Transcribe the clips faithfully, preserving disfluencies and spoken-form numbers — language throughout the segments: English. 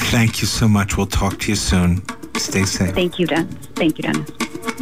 Thank you so much. We'll talk to you soon. Stay safe. Thank you, Dennis. Thank you, Dennis.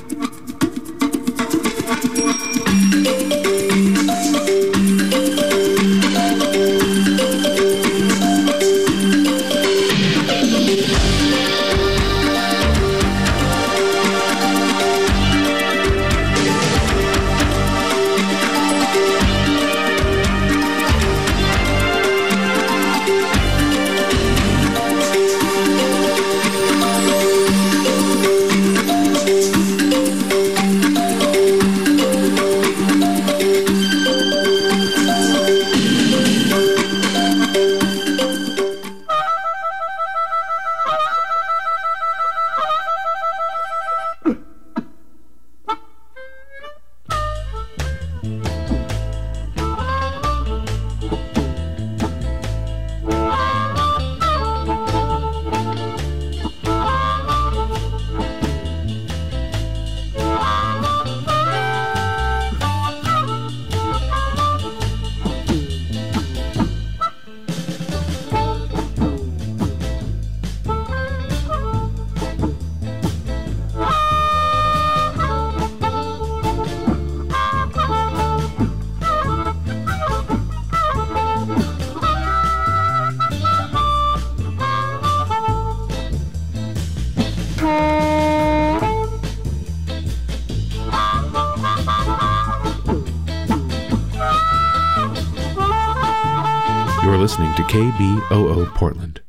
You're listening to K B O O Portland.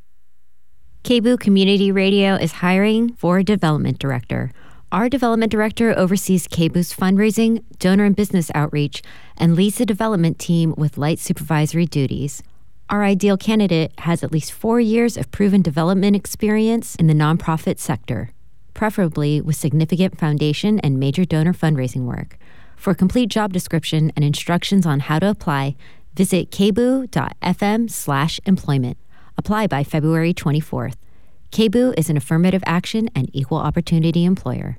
K B O O Community Radio is hiring for a development director. Our development director oversees K B O O's fundraising, donor and business outreach, and leads the development team with light supervisory duties. Our ideal candidate has at least four years of proven development experience in the nonprofit sector, preferably with significant foundation and major donor fundraising work. For a complete job description and instructions on how to apply, visit kboo.fm slash employment. Apply by February twenty-fourth. K B O O is an affirmative action and equal opportunity employer.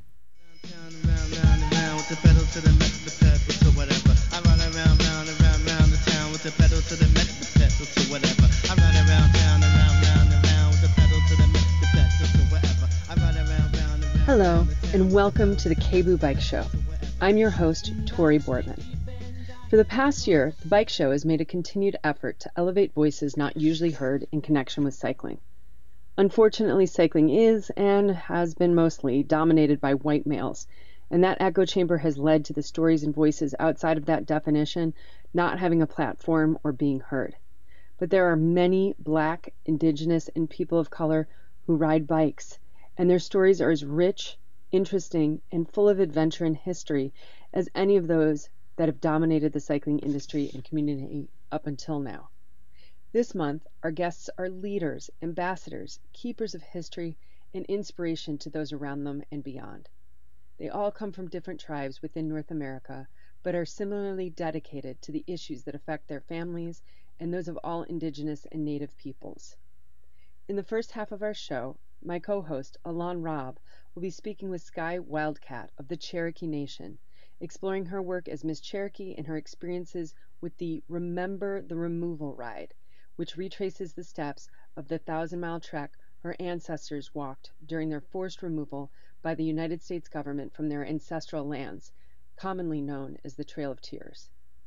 Hello, and welcome to the K B O O Bike Show. I'm your host, Tori Boardman. For the past year, the Bike Show has made a continued effort to elevate voices not usually heard in connection with cycling. Unfortunately, cycling is, and has been mostly, dominated by white males, and that echo chamber has led to the stories and voices outside of that definition not having a platform or being heard. But there are many Black, Indigenous, and people of color who ride bikes, and their stories are as rich, interesting, and full of adventure and history as any of those that have dominated the cycling industry and community up until now. This month, our guests are leaders, ambassadors, keepers of history, and inspiration to those around them and beyond. They all come from different tribes within North America, but are similarly dedicated to the issues that affect their families and those of all Indigenous and Native peoples. In the first half of our show, my co-host, Alon Robb, will be speaking with Sky Wildcat of the Cherokee Nation, exploring her work as Miss Cherokee and her experiences with the Remember the Removal ride, which retraces the steps of the thousand-mile trek her ancestors walked during their forced removal by the United States government from their ancestral lands, commonly known as the Trail of Tears.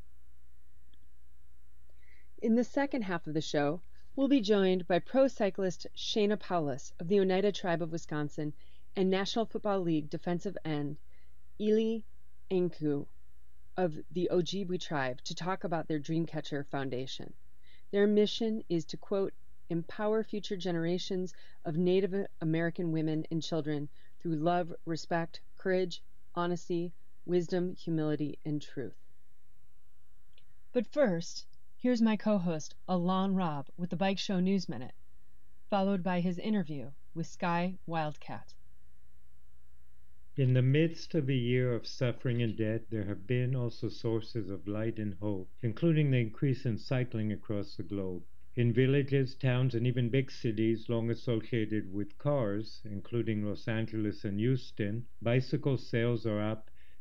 In the second half of the show, we'll be joined by pro cyclist Shayna Paulus of the Oneida Tribe of Wisconsin and National Football League defensive end Eli Enku of the Ojibwe tribe to talk about their Dreamcatcher Foundation. Their mission is to, quote, empower future generations of Native American women and children through love, respect, courage, honesty, wisdom, humility, and truth. But first, here's my co-host, Alon Robb, with the Bike Show News Minute, followed by his interview with Sky Wildcat. In the midst of a year of suffering and death, there have been also sources of light and hope, including the increase in cycling across the globe. In villages, towns, and even big cities long associated with cars, including Los Angeles and Houston, bicycle sales are up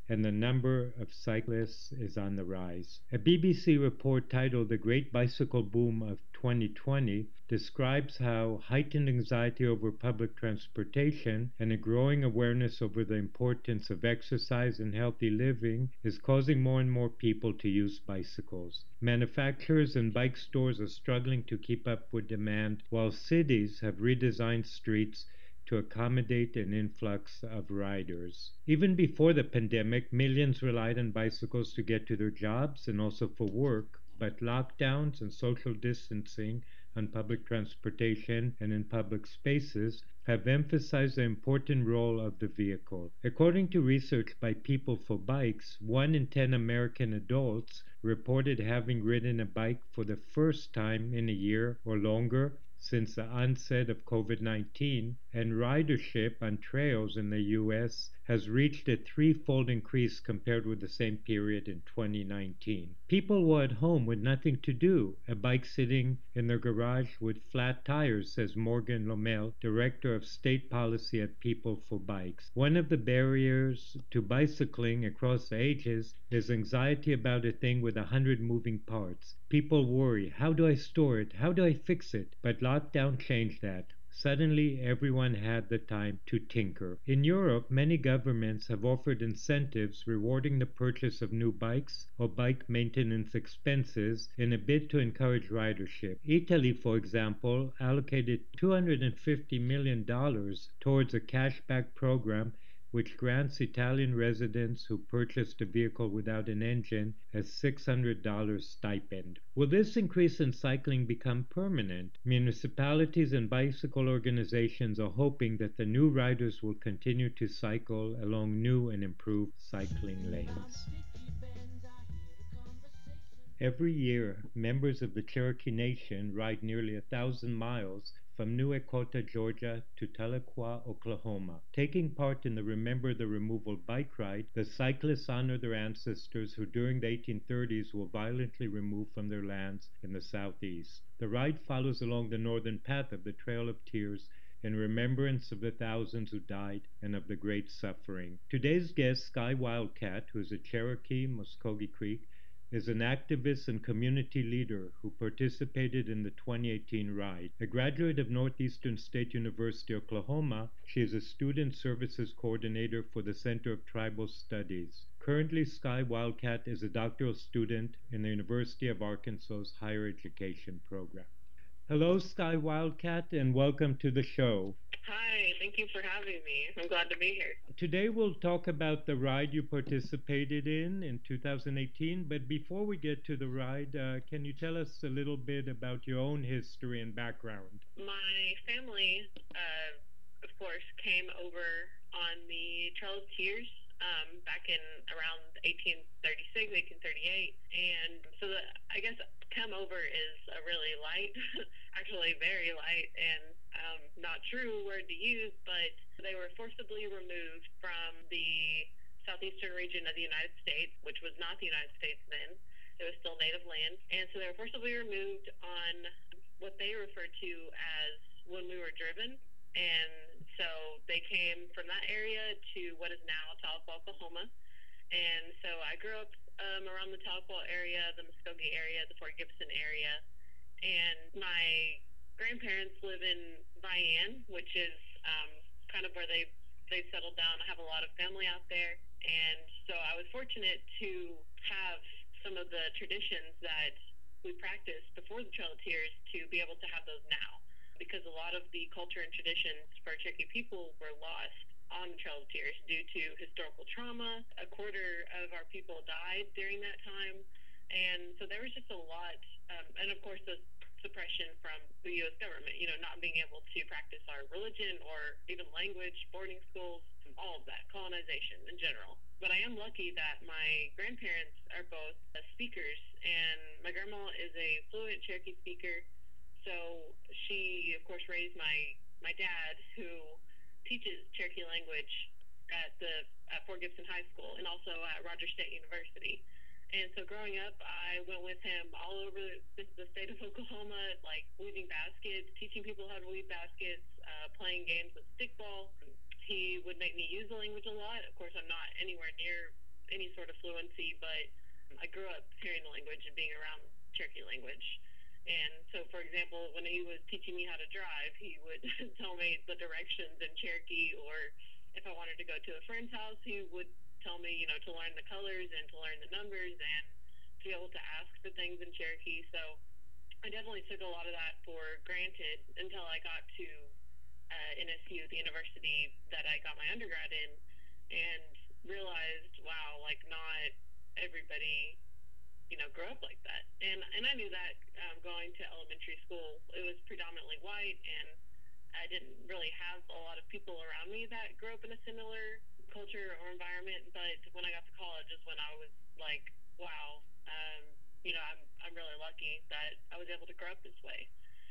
and the number of cyclists is on the rise. A B B C report titled The Great Bicycle Boom of twenty twenty describes how heightened anxiety over public transportation and a growing awareness over the importance of exercise and healthy living is causing more and more people to use bicycles. Manufacturers and bike stores are struggling to keep up with demand, while cities have redesigned streets to accommodate an influx of riders. Even before the pandemic, millions relied on bicycles to get to their jobs and also for work, but lockdowns and social distancing on public transportation and in public spaces have emphasized the important role of the vehicle. According to research by People for Bikes, one in ten American adults reported having ridden a bike for the first time in a year or longer since the onset of COVID nineteen, and ridership on trails in the U S has reached a threefold increase compared with the same period in twenty nineteen. People were at home with nothing to do, a bike sitting in their garage with flat tires, says Morgan Lomel, Director of State Policy at People for Bikes. One of the barriers to bicycling across the ages is anxiety about a thing with a hundred moving parts. People worry, how do I store it? How do I fix it? But lockdown changed that. Suddenly, everyone had the time to tinker. In Europe, many governments have offered incentives rewarding the purchase of new bikes or bike maintenance expenses in a bid to encourage ridership. Italy, for example, allocated two hundred fifty million dollars towards a cashback program which grants Italian residents who purchased a vehicle without an engine a six hundred dollars stipend. Will this increase in cycling become permanent? Municipalities and bicycle organizations are hoping that the new riders will continue to cycle along new and improved cycling lanes. Every year, members of the Cherokee Nation ride nearly a thousand miles from New Echota, Georgia to Tahlequah, Oklahoma. Taking part in the Remember the Removal bike ride, the cyclists honor their ancestors who during the eighteen thirties were violently removed from their lands in the southeast. The ride follows along the northern path of the Trail of Tears in remembrance of the thousands who died and of the great suffering. Today's guest, Sky Wildcat, who is a Cherokee, Muskogee Creek, is an activist and community leader who participated in the twenty eighteen ride. A graduate of Northeastern State University, Oklahoma, she is a student services coordinator for the Center of Tribal Studies. Currently, Sky Wildcat is a doctoral student in the University of Arkansas's higher education program. Hello, Sky Wildcat, and welcome to the show. Hi, thank you for having me. I'm glad to be here. Today we'll talk about the ride you participated in in two thousand eighteen, but before we get to the ride, uh, can you tell us a little bit about your own history and background? My family, uh, of course, came over on the Trail of Tears um, back in around eighteen thirty-six, eighteen thirty-eight, and so the, I guess come over is a really light, actually very light, and um, not true word to use, but they were forcibly removed from the southeastern region of the United States, which was not the United States then. It was still native land. And so they were forcibly removed on what they referred to as when we were driven. And so they came from that area to what is now Tahlequah, Oklahoma. And so I grew up um, around the Tahlequah area, the Muskogee area, the Fort Gibson area. And my grandparents live in Vian, which is um, kind of where they they've settled down. I have a lot of family out there, and so I was fortunate to have some of the traditions that we practiced before the Trail of Tears to be able to have those now, because a lot of the culture and traditions for Cherokee people were lost on the Trail of Tears due to historical trauma. A quarter of our people died during that time, and so there was just a lot, um, and of course the suppression from the U S government, you know, not being able to practice our religion or even language, boarding schools, all of that, colonization in general. But I am lucky that my grandparents are both speakers, and my grandma is a fluent Cherokee speaker, so she, of course, raised my, my dad, who teaches Cherokee language at the at Fort Gibson High School and also at Rogers State University. And so growing up, I went with him all over the, the state of Oklahoma, like weaving baskets, teaching people how to weave baskets, uh, playing games with stickball. He would make me use the language a lot. Of course, I'm not anywhere near any sort of fluency, but I grew up hearing the language and being around Cherokee language. And so, for example, when he was teaching me how to drive, he would tell me the directions in Cherokee, or if I wanted to go to a friend's house, he would tell me, you know, to learn the colors and to learn the numbers and to be able to ask for things in Cherokee. So I definitely took a lot of that for granted until I got to uh, N S U, the university that I got my undergrad in, and realized, wow, like not everybody, you know, grew up like that. And and I knew that um, going to elementary school, it was predominantly white, and I didn't really have a lot of people around me that grew up in a similar culture or environment. But when I got to college is when I was like, wow, um, you know, I'm I'm really lucky that I was able to grow up this way.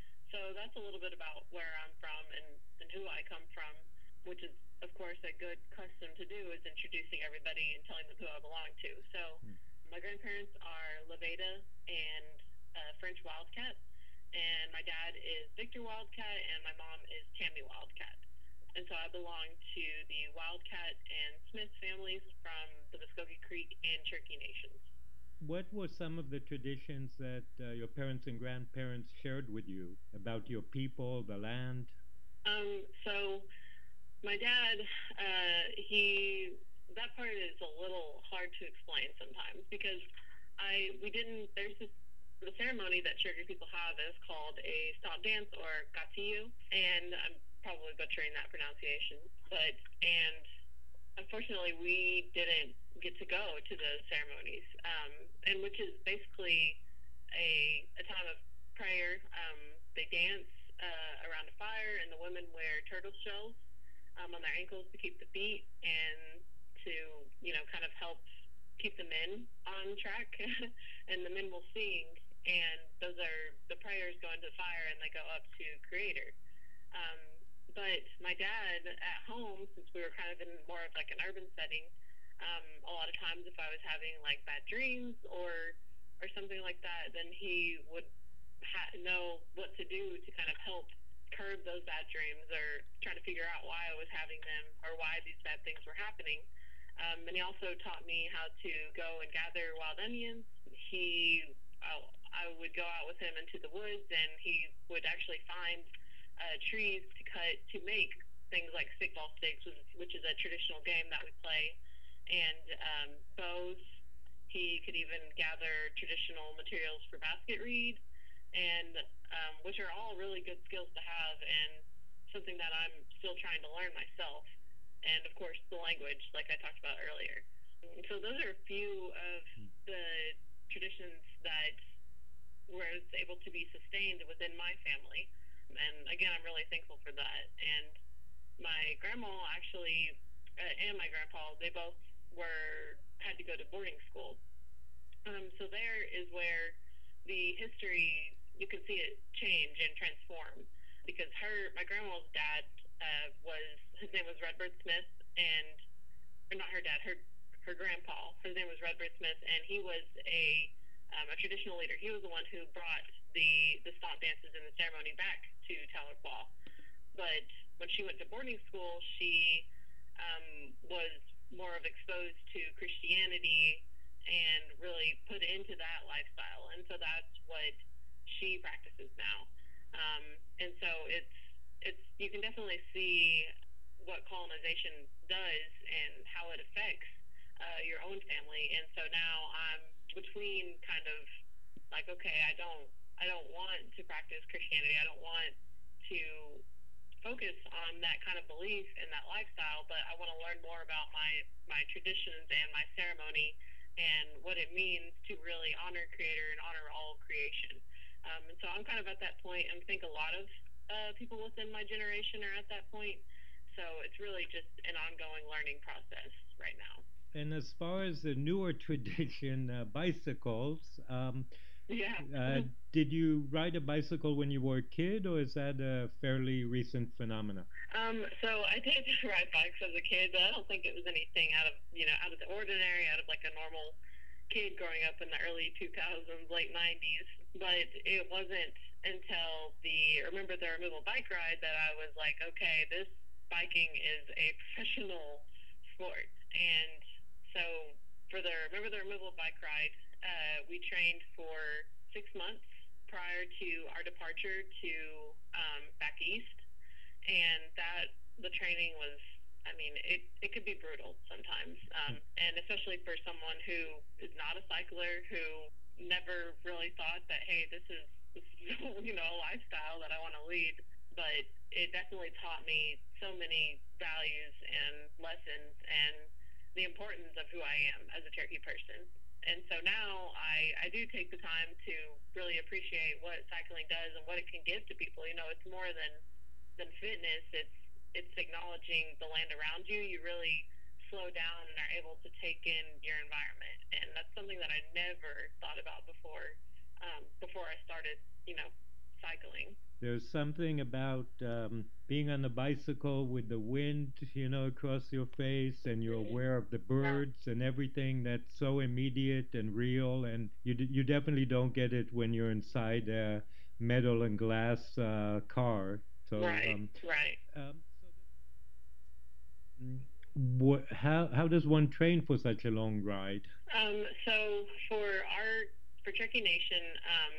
So that's a little bit about where I'm from and, and who I come from, which is, of course, a good custom to do, is introducing everybody and telling them who I belong to. So mm. my grandparents are Levada and uh, French Wildcat, and my dad is Victor Wildcat, and my mom is Tammy Wildcat. And so I belong to the Wildcat and Smith families from the Muskogee Creek and Cherokee Nations. What were some of the traditions that uh, your parents and grandparents shared with you about your people, the land? Um, so my dad, uh, he, that part is a little hard to explain sometimes because I, we didn't, there's this, the ceremony that Cherokee people have is called a stomp dance or gatiyu, and I'm probably butchering that pronunciation, but, and unfortunately we didn't get to go to the ceremonies, um, and which is basically a, a time of prayer. Um, they dance uh, around a fire, and the women wear turtle shells um, on their ankles to keep the beat and to, you know, kind of help keep the men on track. And the men will sing, and those are the prayers go into the fire, and they go up to Creator. Um, but my dad at home, since we were kind of in more of like an urban setting, um, a lot of times if I was having like bad dreams or or something like that, then he would ha- know what to do to kind of help curb those bad dreams or try to figure out why I was having them or why these bad things were happening. Um, and he also taught me how to go and gather wild onions. He, I, I would go out with him into the woods, and he would actually find uh, trees to cut to make things like stickball sticks, which, which is a traditional game that we play, and um, bows. He could even gather traditional materials for basket reed, and um, which are all really good skills to have, and something that I'm still trying to learn myself. And of course, the language, like I talked about earlier. So those are a few of the traditions that were able to be sustained within my family. And again, I'm really thankful for that. And my grandma actually, uh, and my grandpa, they both were had to go to boarding school. Um, so there is where the history, you can see it change and transform, because her, my grandma's dad uh, was, his name was Redbird Smith, and, or not her dad, her her grandpa, his name was Redbird Smith, and he was a um, a traditional leader. He was the one who brought the, the stomp dances and the ceremony back to Tahlequah. But when she went to boarding school, she um, was more of exposed to Christianity and really put into that lifestyle. And so that's what she practices now. Um, and so it's, it's, you can definitely see what colonization does and how it affects uh, your own family. And so now I'm between kind of like, okay, I don't, I don't want to practice Christianity. I don't want to focus on that kind of belief and that lifestyle, but I want to learn more about my, my traditions and my ceremony and what it means to really honor Creator and honor all creation. Um, and so I'm kind of at that point, and I think a lot of uh, people within my generation are at that point. So it's really just an ongoing learning process right now. And as far as the newer tradition, uh, bicycles, um, yeah. uh, did you ride a bicycle when you were a kid, or is that a fairly recent phenomenon? Um, so I did ride bikes as a kid, but I don't think it was anything out of, you know, out of the ordinary, out of like a normal kid growing up in the early two thousands, late nineties. But it wasn't until the, remember the removal bike ride that I was like, okay, this biking is a professional sport. And so for the remember the removal bike ride, uh, we trained for six months prior to our departure to um, back east, and that the training was, I mean, it, it could be brutal sometimes, um, and especially for someone who is not a cycler, who never really thought that, hey, this is, this is you know, a lifestyle that I want to lead. But it definitely taught me so many values and lessons and the importance of who I am as a Cherokee person. And so now I, I do take the time to really appreciate what cycling does and what it can give to people. You know, it's more than than fitness. It's it's acknowledging the land around you. You really slow down and are able to take in your environment. And that's something that I never thought about before um, before I started, you know, cycling. There's something about um, being on the bicycle with the wind, you know, across your face, and you're aware of the birds and everything that's so immediate and real, and you d- you definitely don't get it when you're inside a metal and glass uh, car. So, right, um, right. Um, so what, how how does one train for such a long ride? Um, so for our for Cherokee Nation, um,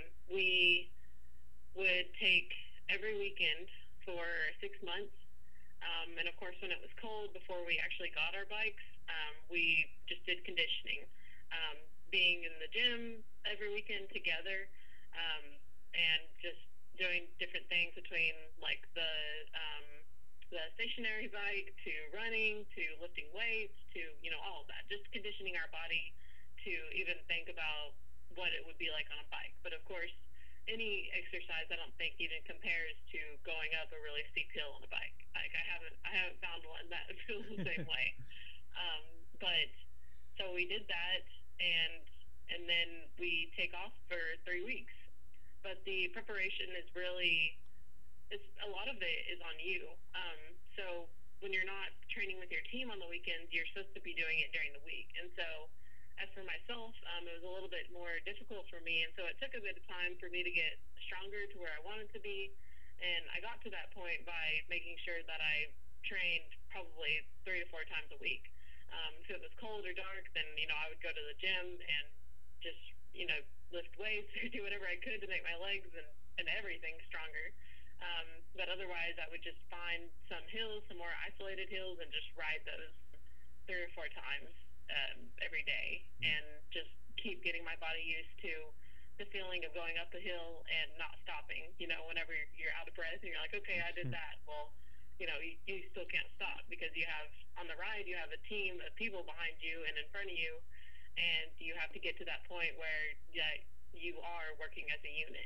we would take every weekend for six months. Um, and of course, when it was cold, before we actually got our bikes, um, we just did conditioning, um, being in the gym every weekend together, um, and just doing different things between like the um, the stationary bike to running to lifting weights to, you know, all of that, just conditioning our body to even think about what it would be like on a bike. But of course, any exercise I don't think even compares to going up a really steep hill on a bike. Like I haven't I haven't found one that feels the same way. Um, but so we did that, and and then we take off for three weeks. But the preparation is really, it's a lot of it is on you. Um, so when you're not training with your team on the weekends, you're supposed to be doing it during the week. And so as for myself, um, it was a little bit more difficult for me, and so it took a bit of time for me to get stronger to where I wanted to be, and I got to that point by making sure that I trained probably three to four times a week. Um, if it was cold or dark, then, you know, I would go to the gym and just, you know, lift weights or do whatever I could to make my legs and, and everything stronger. Um, but otherwise, I would just find some hills, some more isolated hills, and just ride those three or four times Um, every day, and just keep getting my body used to the feeling of going up the hill and not stopping. You know, whenever you're out of breath and you're like, okay, I did that. Well, you know, you, you still can't stop because you have, on the ride, you have a team of people behind you and in front of you, and you have to get to that point where yeah, you are working as a unit.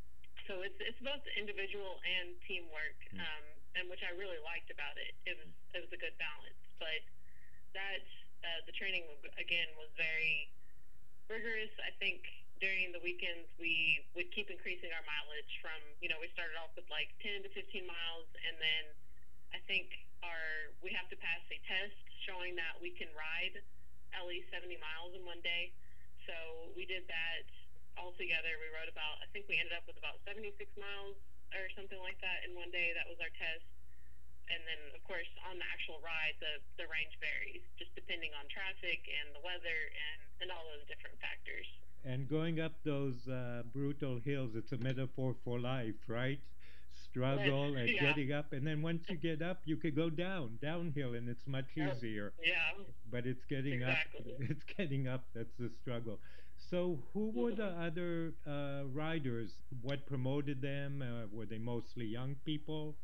So it's it's both individual and teamwork, um, and which I really liked about it. It was it was a good balance, but that. Uh, the training, again, was very rigorous. I think during the weekends, we would keep increasing our mileage from, you know, we started off with like ten to fifteen miles, and then I think our we have to pass a test showing that we can ride at least seventy miles in one day. So we did that all together. We rode about, I think we ended up with about seventy-six miles or something like that in one day. That was our test. And then, of course, on the actual ride, the, the range varies, just depending on traffic and the weather and, and all those different factors. And going up those uh, brutal hills, it's a metaphor for life, right? Struggle and yeah. getting up. And then once you get up, you could go down, downhill, and it's much easier. Yeah. But it's getting exactly. up. It's getting up. That's the struggle. So who were the other uh, riders? What promoted them? Uh, were they mostly young people?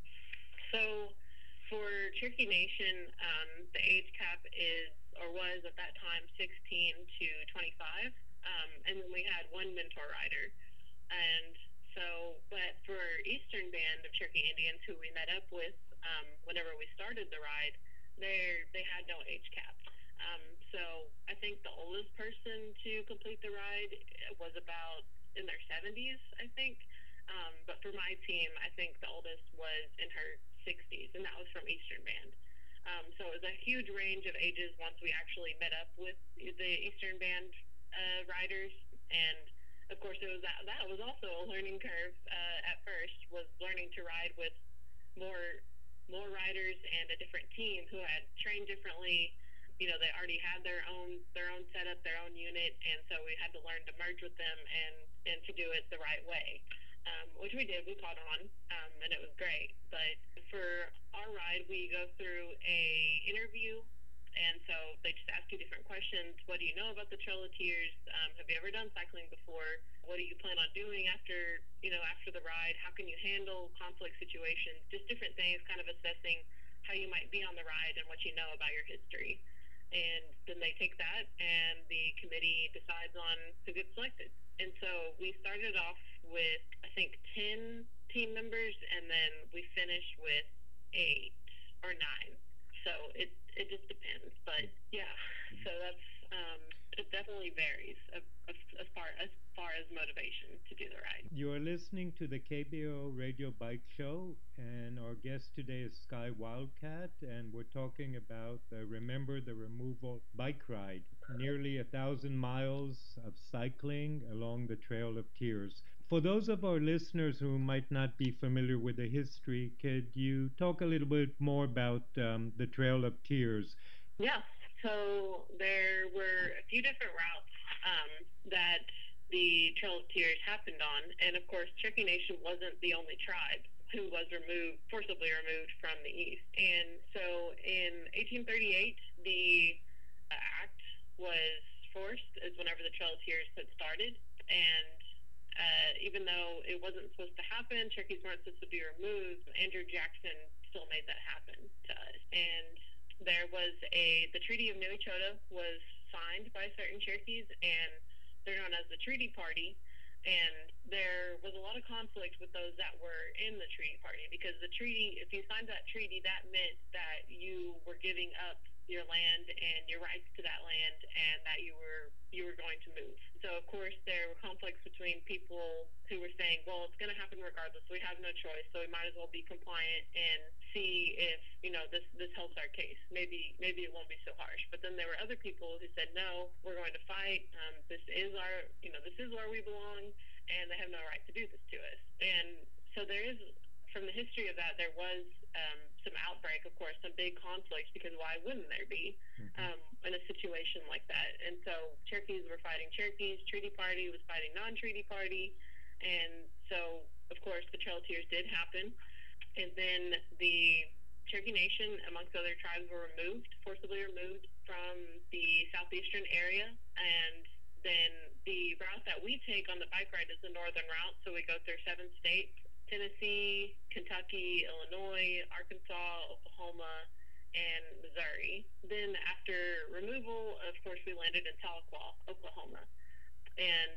So for Cherokee Nation, um, the age cap is, or was at that time, sixteen to twenty-five. Um, and then we had one mentor rider. And so, but for Eastern Band of Cherokee Indians, who we met up with um, whenever we started the ride, they they had no age cap. Um, so I think the oldest person to complete the ride was about in their seventies, I think. Um, but for my team, I think the oldest was in her sixties, and that was from Eastern Band. Um, so it was a huge range of ages once we actually met up with the Eastern Band uh, riders. And of course, it was that, that was also a learning curve uh, at first, was learning to ride with more more riders and a different team who had trained differently, you know, they already had their own their own setup, their own unit, and so we had to learn to merge with them and, and to do it the right way, um, which we did. We caught on, um, and it was great. But for our ride, we go through a interview. And so they just ask you different questions. What do you know about the Trail of Tears? Um, have you ever done cycling before? What do you plan on doing after, you know, after the ride? How can you handle conflict situations? Just different things, kind of assessing how you might be on the ride and what you know about your history. And then they take that and the committee decides on who gets selected. And so we started off with, I think, ten team members, and then we finished with eight or nine. So it it just depends, but yeah. So that's um, it definitely varies as, as far as far as motivation to do the ride. You are listening to the K B O Radio Bike Show, and our guest today is Sky Wildcat, and we're talking about the Remember the Removal bike ride, nearly a thousand miles of cycling along the Trail of Tears. For those of our listeners who might not be familiar with the history, could you talk a little bit more about um, the Trail of Tears? Yeah, so there were a few different routes um, that the Trail of Tears happened on, and of course Cherokee Nation wasn't the only tribe who was removed, forcibly removed from the East. And so in eighteen thirty-eight, the uh, act was forced, is whenever the Trail of Tears had started, and Uh, even though it wasn't supposed to happen, Cherokees weren't supposed to be removed, Andrew Jackson still made that happen to us. And there was a, the Treaty of New Echota was signed by certain Cherokees, and they're known as the Treaty Party. And there was a lot of conflict with those that were in the Treaty Party, because the treaty, if you signed that treaty, that meant that you were giving up your land and your rights to that land, and that you were you were going to move. So of course there were conflicts between people who were saying, well, it's going to happen regardless, we have no choice, so we might as well be compliant and see if, you know, this this helps our case. Maybe maybe it won't be so harsh. But then there were other people who said, no, we're going to fight. Um, this is our, you know, this is where we belong, and they have no right to do this to us. And so there is, from the history of that, there was um, some outbreak, of course, some big conflicts, because why wouldn't there be um, in a situation like that? And so Cherokees were fighting Cherokees, Treaty Party was fighting non-Treaty Party, and so, of course, the Trail of Tears did happen. And then the Cherokee Nation, amongst other tribes, were removed, forcibly removed from the southeastern area, and then the route that we take on the bike ride is the northern route, so we go through seven states: Tennessee, Kentucky, Illinois, Arkansas, Oklahoma, and Missouri. Then after removal, of course, we landed in Tahlequah, Oklahoma. And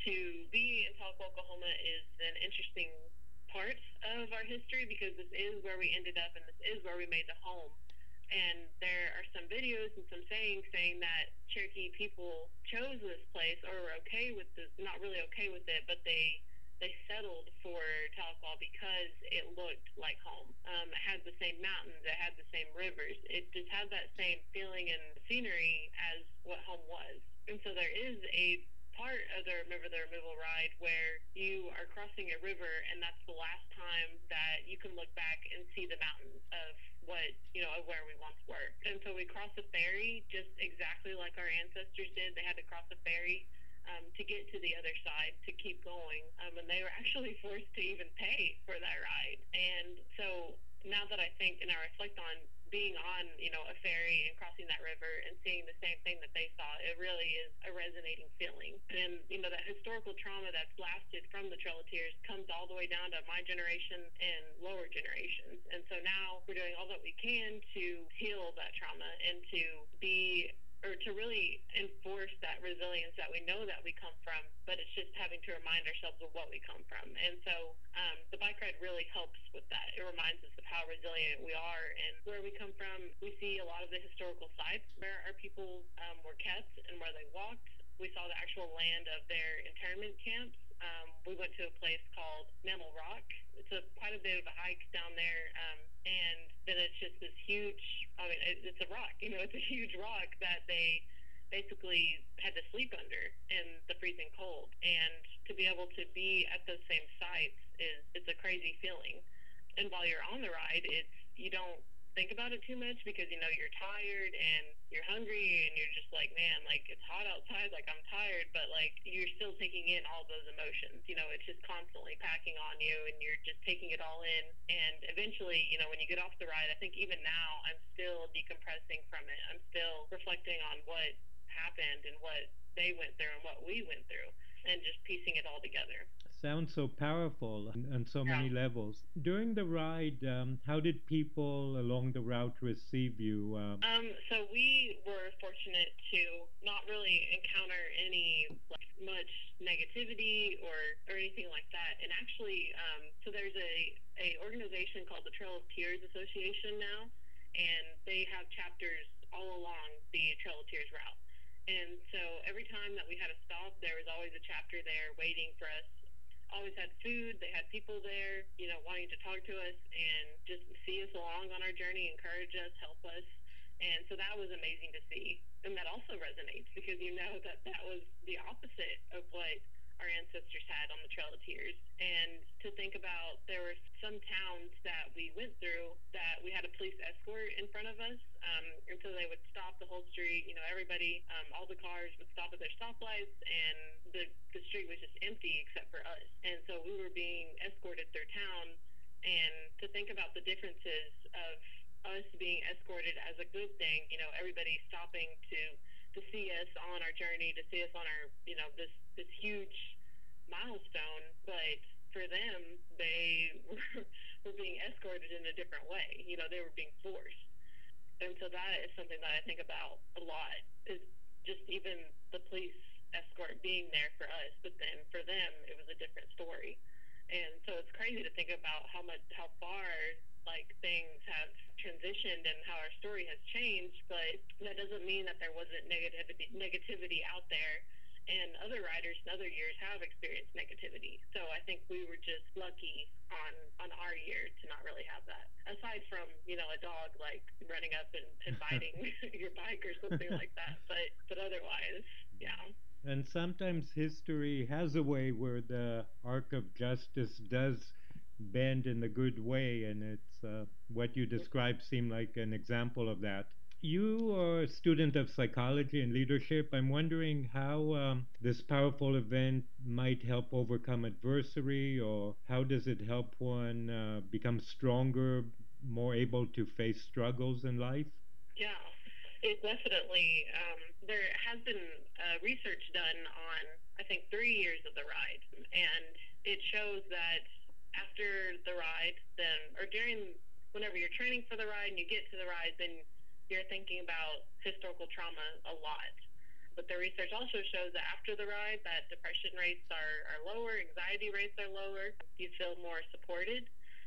to be in Tahlequah, Oklahoma is an interesting part of our history, because this is where we ended up and this is where we made the home. And there are some videos and some sayings saying that Cherokee people chose this place, or were okay with this, not really okay with it, but they they settled for Tahlequah because it looked like home. Um, it had the same mountains, it had the same rivers, it just had that same feeling and scenery as what home was. And so there is a part of the Remember the Removal ride where you are crossing a river, and that's the last time that you can look back and see the mountains of what, you know, of where we once were. And so we cross a ferry just exactly like our ancestors did. They had to cross a ferry Um, to get to the other side, to keep going, um, and they were actually forced to even pay for that ride. And so now that I think and I reflect on being on, you know, a ferry and crossing that river and seeing the same thing that they saw, it really is a resonating feeling. And, you know, that historical trauma that's lasted from the Trail of Tears comes all the way down to my generation and lower generations. And so now we're doing all that we can to heal that trauma and to be or to really enforce that resilience that we know that we come from, but it's just having to remind ourselves of what we come from. And so um, the bike ride really helps with that. It reminds us of how resilient we are and where we come from. We see a lot of the historical sites where our people um, were kept and where they walked. We saw the actual land of their internment camps. Um, we went to a place called Mammal Rock. It's a quite a bit of a hike down there, um, and then it's just this huge, I mean, it, it's a rock, you know, it's a huge rock that they basically had to sleep under in the freezing cold. And to be able to be at those same sites is, it's a crazy feeling. And while you're on the ride, it's, you don't, think about it too much because, you know, you're tired and you're hungry and you're just like, man, like it's hot outside, like I'm tired, but like you're still taking in all those emotions. You know, it's just constantly packing on you and you're just taking it all in. And eventually, you know, when you get off the ride, I think even now I'm still decompressing from it. I'm still reflecting on what happened and what they went through and what we went through and just piecing it all together. Sounds so powerful on, on so many Yeah. levels. During the ride, um, how did people along the route receive you? Uh, Um, so we were fortunate to not really encounter any like, much negativity or, or anything like that. And actually, um, so there's a, a organization called the Trail of Tears Association now, and they have chapters all along the Trail of Tears route. And so every time that we had a stop, there was always a chapter there waiting for us. Always had food. They had people there, you know, wanting to talk to us and just see us along on our journey, encourage us, help us. And so that was amazing to see. And that also resonates because you know that that was the opposite of what our ancestors had on the Trail of Tears. And to think about, there were some towns that we went through that we had a police escort in front of us. Um, and so they would stop the whole street. You know, everybody, um, all the cars would stop at their stoplights, and the, the street was just empty except for us. And so we were being escorted through town. And to think about the differences of us being escorted as a good thing, you know, everybody stopping to to see us on our journey, to see us on our, you know, this, this huge milestone. But for them, they were, were being escorted in a different way. You know, they were being forced. And so that is something that I think about a lot, is just even the police escort being there for us, but then for them, it was a different story. And so it's crazy to think about how much, how far like things have transitioned and how our story has changed, but that doesn't mean that there wasn't negativity negativity out there. And other riders in other years have experienced negativity. So I think we were just lucky on, on our year to not really have that. Aside from, you know, a dog like running up and, and biting your bike or something like that. But but otherwise, yeah. and sometimes history has a way where the arc of justice does bend in a good way, and it's uh, what you described seemed like an example of that. You are a student of psychology and leadership. I'm wondering how um, this powerful event might help overcome adversity, or how does it help one uh, become stronger, more able to face struggles in life? Yeah, it definitely, um, there has been uh, research done on, I think, three years of the ride, and it shows that after the ride, then, or during, whenever you're training for the ride and you get to the ride, then you're thinking about historical trauma a lot. But the research also shows that after the ride, that depression rates are, are lower, anxiety rates are lower, you feel more supported,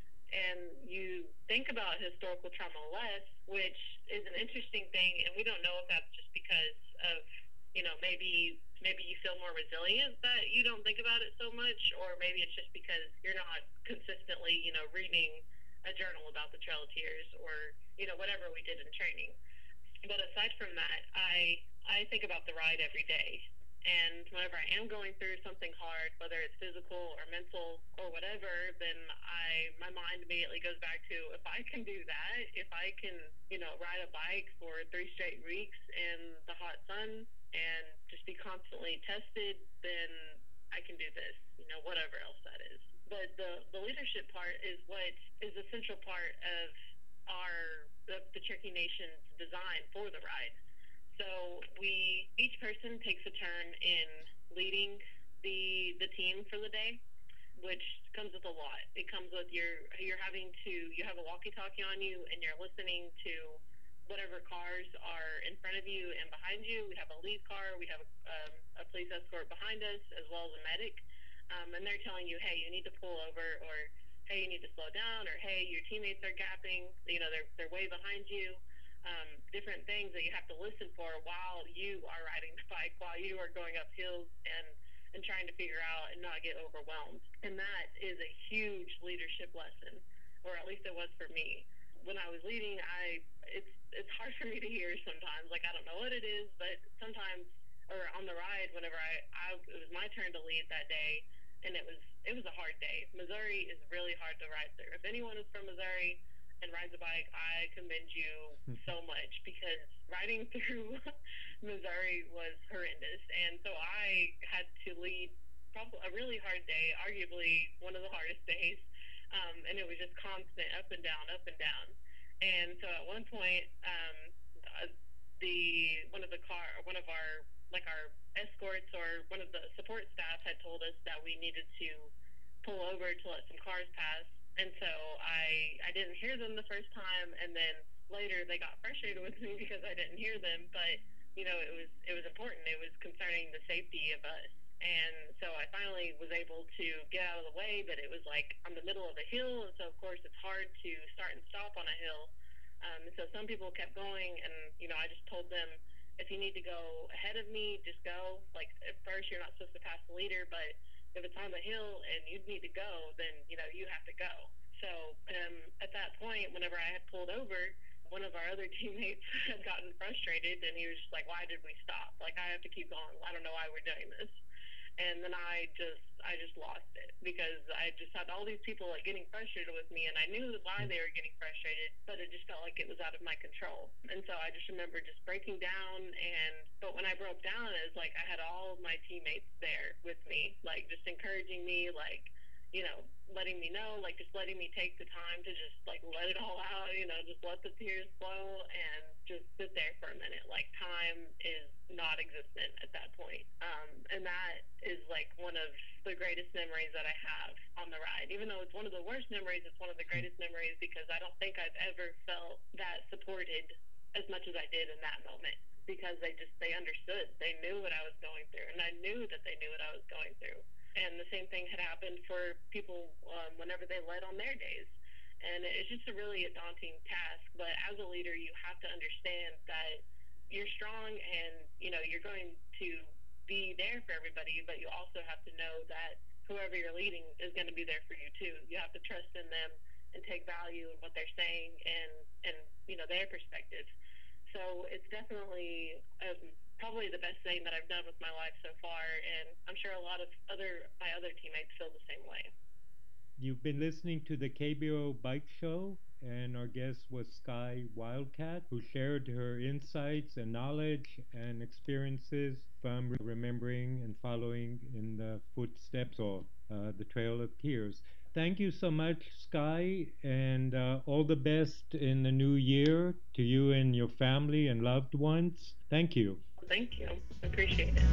and you think about historical trauma less, which is an interesting thing, and we don't know if that's just because of, you know, maybe maybe you feel more resilient that you don't think about it so much, or maybe it's just because you're not consistently, you know, reading a journal about the Trail of Tears, or, you know, whatever we did in training. But aside from that, I I think about the ride every day. And whenever I am going through something hard, whether it's physical or mental or whatever, then I my mind immediately goes back to, if I can do that, if I can, you know, ride a bike for three straight weeks in the hot sun and just be constantly tested, then I can do this, you know, whatever else that is. But the, the leadership part is what is a central part of our the, the Cherokee Nation's design for the ride. So we each person takes a turn in leading the the team for the day, which comes with a lot. It comes with your you're having to you have a walkie-talkie on you, and you're listening to whatever cars are in front of you and behind you. We have a lead car, we have a, um, a police escort behind us, as well as a medic, um, and they're telling you, hey, you need to pull over, or hey, you need to slow down, or hey, your teammates are gapping, you know, they're they're way behind you. Um, different things that you have to listen for while you are riding the bike, while you are going up hills and and trying to figure out and not get overwhelmed. And that is a huge leadership lesson, or at least it was for me. When I was leading, I it's it's hard for me to hear sometimes. Like, I don't know what it is, but sometimes, or on the ride, whenever I, I it was my turn to lead that day, and it was it was a hard day. Missouri is really hard to ride through. If anyone is from Missouri, and rides a bike, I commend you so much, because riding through Missouri was horrendous. And so I had to lead probably a really hard day, arguably one of the hardest days. Um, and it was just constant up and down, up and down. And so at one point, um, the one of the car, one of our like our escorts or one of the support staff had told us that we needed to pull over to let some cars pass. And so I I didn't hear them the first time, and then later they got frustrated with me because I didn't hear them. But you know, it was it was important. It was concerning the safety of us. And so I finally was able to get out of the way, but it was like on the middle of a hill, and so of course it's hard to start and stop on a hill. Um, and so some people kept going, and you know, I just told them, if you need to go ahead of me, just go. Like at first you're not supposed to pass the leader, but if it's on the hill and you need to go, then you know you have to go. So um, at that point, whenever I had pulled over, one of our other teammates had gotten frustrated, and he was just like, "Why did we stop? Like I have to keep going. I don't know why we're doing this." And then I just, I just lost it, because I just had all these people like getting frustrated with me, and I knew why they were getting frustrated, but it just felt like it was out of my control. And so I just remember just breaking down, and, but when I broke down, it was like I had all of my teammates there with me, like just encouraging me, like, you know, letting me know, like just letting me take the time to just like let it all out, you know, just let the tears flow and just sit there for a minute. Like time is not existent at that point. Um, and that is like one of the greatest memories that I have on the ride. Even though it's one of the worst memories, it's one of the greatest memories, because I don't think I've ever felt that supported as much as I did in that moment, because they just, they understood, they knew what I was going through, and I knew that they knew what I was going through. And the same thing had happened for people um, whenever they led on their days. And it's just a really a daunting task. But as a leader, you have to understand that you're strong, and, you know, you're going to be there for everybody, but you also have to know that whoever you're leading is going to be there for you too. You have to trust in them and take value in what they're saying and, and you know, their perspective. So it's definitely um, probably the best thing that I've done with my life so far, and I'm sure a lot of other my other teammates feel the same way. You've been listening to the K B O Bike Show, and our guest was Sky Wildcat, who shared her insights and knowledge and experiences from remembering and following in the footsteps of uh, the Trail of Tears. Thank you so much, Sky, and uh, all the best in the new year to you and your family and loved ones. Thank you. Thank you. I appreciate it.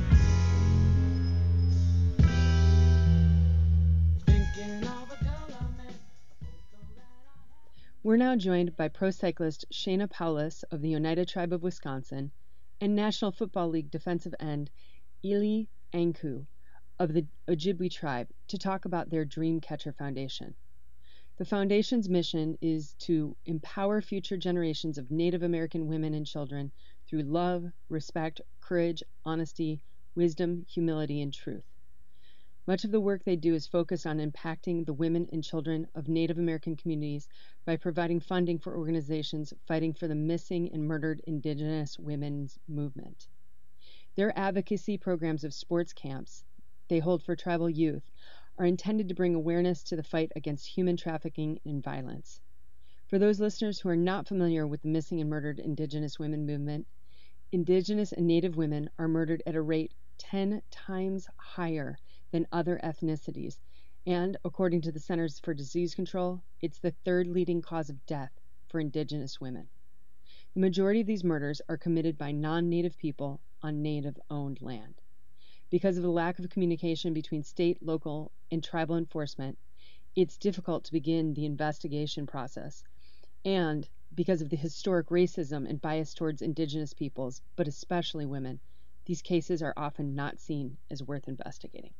We're now joined by pro cyclist Shayna Paulus of the Oneida Tribe of Wisconsin and National Football League defensive end Eli Anku of the Ojibwe tribe to talk about their Dreamcatcher Foundation. The foundation's mission is to empower future generations of Native American women and children through love, respect, courage, honesty, wisdom, humility, and truth. Much of the work they do is focused on impacting the women and children of Native American communities by providing funding for organizations fighting for the missing and murdered Indigenous women's movement. Their advocacy programs of sports camps they hold for tribal youth are intended to bring awareness to the fight against human trafficking and violence. For those listeners who are not familiar with the missing and murdered Indigenous women movement, Indigenous and Native women are murdered at a rate ten times higher than other ethnicities, and according to the Centers for Disease Control, it's the third leading cause of death for Indigenous women. The majority of these murders are committed by non-Native people on Native-owned land. Because of the lack of communication between state, local, and tribal enforcement, it's difficult to begin the investigation process. And because of the historic racism and bias towards Indigenous peoples, but especially women, these cases are often not seen as worth investigating.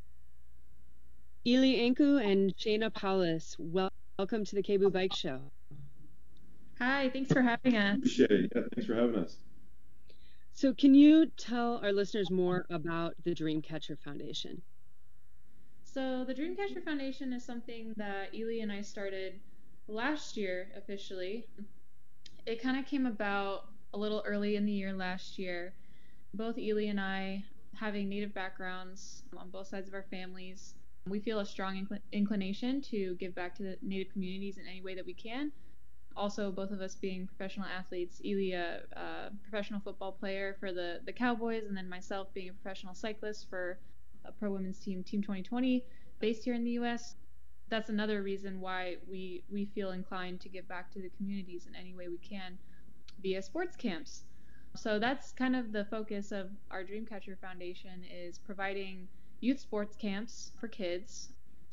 Eli Anku and Shayna Paulus, wel- welcome to the K B O Bike Show. Hi, thanks for having us. Appreciate it. Yeah, thanks for having us. So can you tell our listeners more about the Dreamcatcher Foundation? So the Dreamcatcher Foundation is something that Eli and I started last year officially. It kind of came about a little early in the year last year. Both Eli and I, having Native backgrounds on both sides of our families, we feel a strong incl- inclination to give back to the Native communities in any way that we can. Also, both of us being professional athletes, Ely a, a professional football player for the, the Cowboys, and then myself being a professional cyclist for a pro women's team, Team twenty twenty, based here in the U S. That's another reason why we, we feel inclined to give back to the communities in any way we can via sports camps. So that's kind of the focus of our Dreamcatcher Foundation, is providing youth sports camps for kids,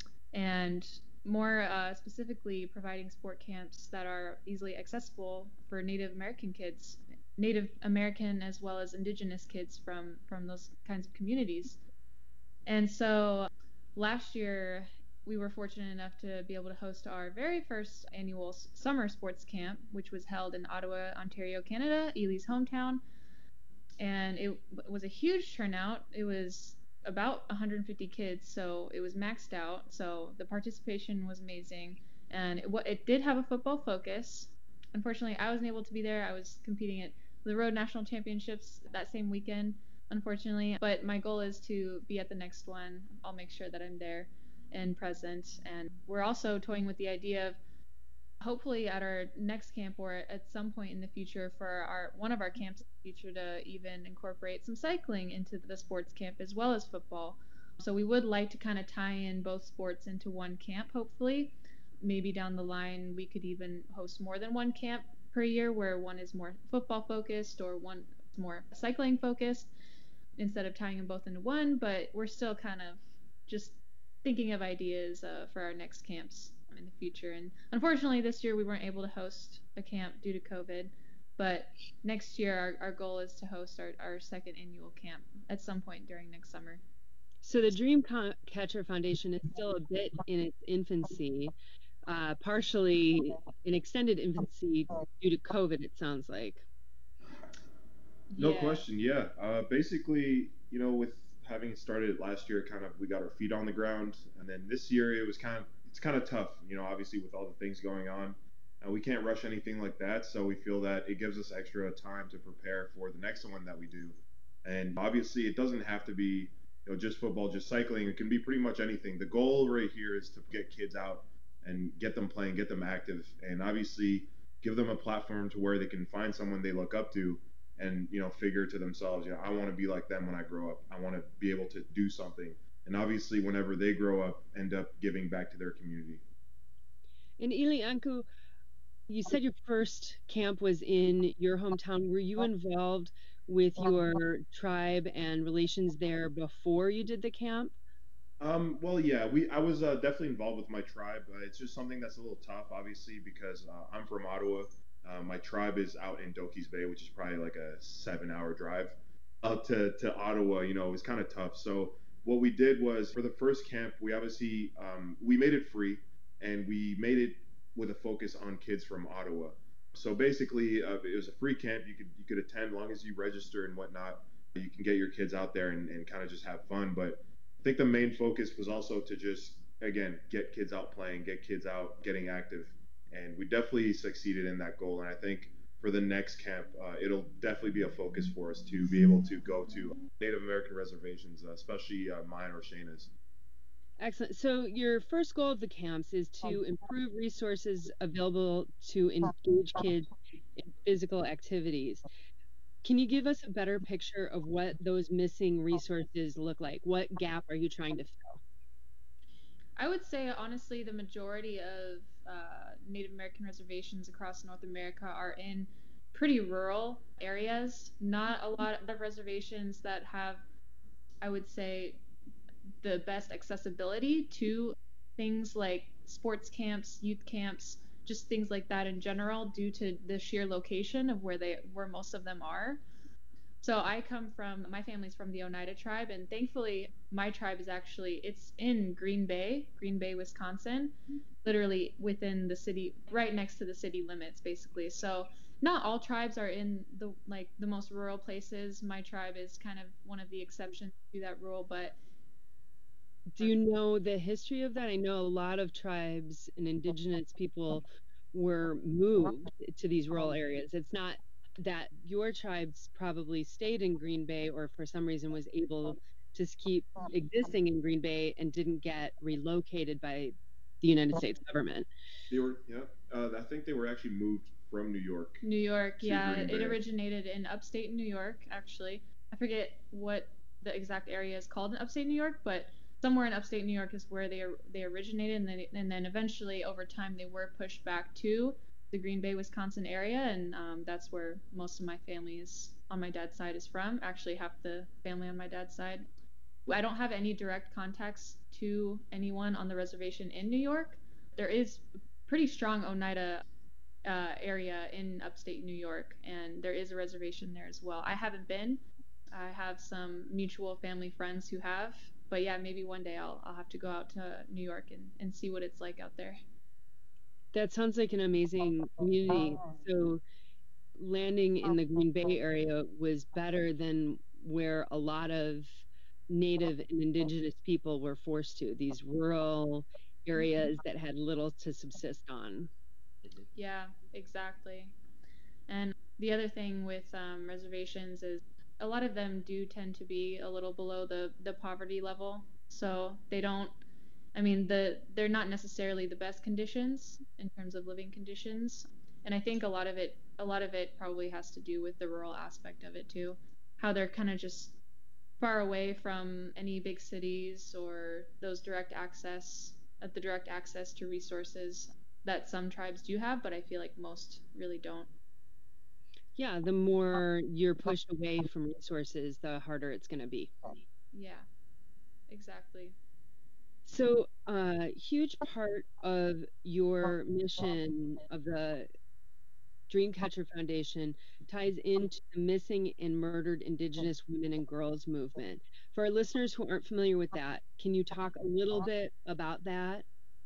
and more uh, specifically providing sport camps that are easily accessible for Native American kids, Native American as well as Indigenous kids from, from those kinds of communities. And so last year, we were fortunate enough to be able to host our very first annual summer sports camp, which was held in Ottawa, Ontario, Canada, Ely's hometown. And it was a huge turnout. It was about one hundred fifty kids, so it was maxed out. So the participation was amazing. And it, it did have a football focus. Unfortunately, I wasn't able to be there. I was competing at the Road National Championships that same weekend, unfortunately. But my goal is to be at the next one. I'll make sure that I'm there and present. And we're also toying with the idea of hopefully at our next camp, or at some point in the future for our one of our camps in the future, to even incorporate some cycling into the sports camp as well as football. So we would like to kind of tie in both sports into one camp, hopefully. Maybe down the line we could even host more than one camp per year, where one is more football focused or one is more cycling focused, instead of tying them both into one. But we're still kind of just thinking of ideas uh, for our next camps in the future. And unfortunately this year we weren't able to host a camp due to COVID, but next year our, our goal is to host our, our second annual camp at some point during next summer. So the Dreamcatcher Foundation is still a bit in its infancy, uh, partially in extended infancy due to COVID, it sounds like. No Yeah. question, yeah. Uh, basically, you know, with having started last year, kind of we got our feet on the ground, and then this year it was kind of it's kind of tough, you know, obviously with all the things going on. Uh, we can't rush anything like that, so we feel that it gives us extra time to prepare for the next one that we do. And obviously it doesn't have to be, you know, just football, just cycling. It can be pretty much anything. The goal right here is to get kids out and get them playing, get them active, and obviously give them a platform to where they can find someone they look up to and, you know, figure to themselves, you know, I want to be like them when I grow up. I want to be able to do something. And obviously, whenever they grow up, end up giving back to their community. And Ely Anku, you said your first camp was in your hometown. Were you involved with your tribe and relations there before you did the camp? Um, well, yeah, we I was uh, definitely involved with my tribe. Uh, it's just something that's a little tough, obviously, because uh, I'm from Ottawa. Uh, my tribe is out in Dokies Bay, which is probably like a seven-hour drive up to, to Ottawa. You know, it was kind of tough. So what we did was, for the first camp, we obviously um, we made it free, and we made it with a focus on kids from Ottawa. So basically, uh, it was a free camp. You could you could attend as long as you register and whatnot. You can get your kids out there and, and kind of just have fun. But I think the main focus was also to just, again, get kids out playing, get kids out getting active. And we definitely succeeded in that goal. And I think for the next camp, uh, it'll definitely be a focus for us to be able to go to Native American reservations, uh, especially uh, mine or Shayna's. Excellent. So your first goal of the camps is to improve resources available to engage kids in physical activities. Can you give us a better picture of what those missing resources look like? What gap are you trying to fill? I would say, honestly, the majority of uh, Native American reservations across North America are in pretty rural areas. Not a lot of reservations that have, I would say, the best accessibility to things like sports camps, youth camps, just things like that in general, due to the sheer location of where they where most of them are. So I come from, my family's from the Oneida tribe, and thankfully my tribe is actually, it's in Green Bay, Green Bay, Wisconsin, literally within the city, right next to the city limits, basically. So not all tribes are in the like the most rural places. My tribe is kind of one of the exceptions to that rule, but do you know the history of that? I know a lot of tribes and indigenous people were moved to these rural areas. It's not that your tribes probably stayed in Green Bay or for some reason was able to keep existing in Green Bay and didn't get relocated by the United States government. They were, yeah, Uh, I think they were actually moved from New York. New York, to yeah. Green It Bay. originated in upstate New York, actually. I forget what the exact area is called in upstate New York, but somewhere in upstate New York is where they they originated, and then and then eventually over time they were pushed back to the Green Bay, Wisconsin area, and um, that's where most of my family is on my dad's side is from. Actually, half the family on my dad's side. I don't have any direct contacts to anyone on the reservation in New York. There is pretty strong Oneida uh, area in upstate New York, and there is a reservation there as well. I haven't been. I have some mutual family friends who have, but yeah, maybe one day I'll I'll have to go out to New York and, and see what it's like out there. That sounds like an amazing community. So landing in the Green Bay area was better than where a lot of Native and Indigenous people were forced to, these rural areas that had little to subsist on. Yeah, exactly. And the other thing with um, reservations is a lot of them do tend to be a little below the, the poverty level. So they don't, I mean, the they're not necessarily the best conditions in terms of living conditions. And I think a lot of it, a lot of it probably has to do with the rural aspect of it too, how they're kind of just far away from any big cities or those direct access, uh, the direct access to resources that some tribes do have, but I feel like most really don't. Yeah, the more you're pushed away from resources, the harder it's going to be. Yeah, exactly. So a uh, huge part of your mission of the Dreamcatcher Foundation ties into the missing and murdered Indigenous women and girls movement. For our listeners who aren't familiar with that, can you talk a little bit about that?